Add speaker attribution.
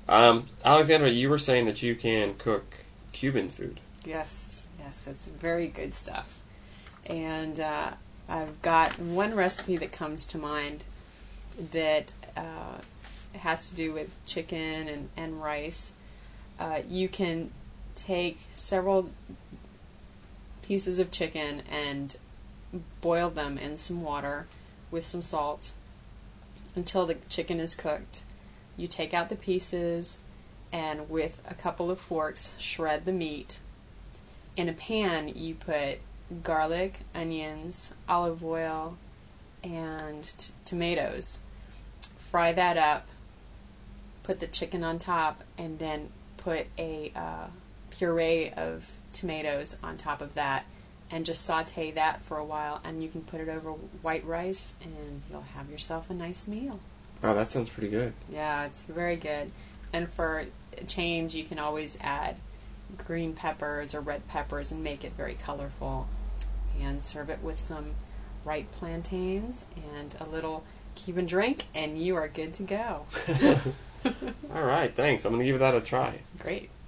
Speaker 1: Alexandra, you were saying that you can cook Cuban food.
Speaker 2: Yes, it's very good stuff. And I've got one recipe that comes to mind that has to do with chicken and rice. You can take several pieces of chicken and boil them in some water with some salt until the chicken is cooked. You take out the pieces and with a couple of forks shred the meat. In a pan you put garlic, onions, olive oil, and tomatoes. Fry that up, put the chicken on top, and then put a puree of tomatoes on top of that, and just saute that for a while, and you can put it over white rice, and you'll have yourself a nice meal.
Speaker 1: Oh, that sounds pretty good.
Speaker 2: Yeah, it's very good. And for a change, you can always add green peppers or red peppers and make it very colorful. And serve it with some ripe plantains and a little Cuban drink, and you are good to go.
Speaker 1: All right, thanks. I'm going to give that a try.
Speaker 2: Great.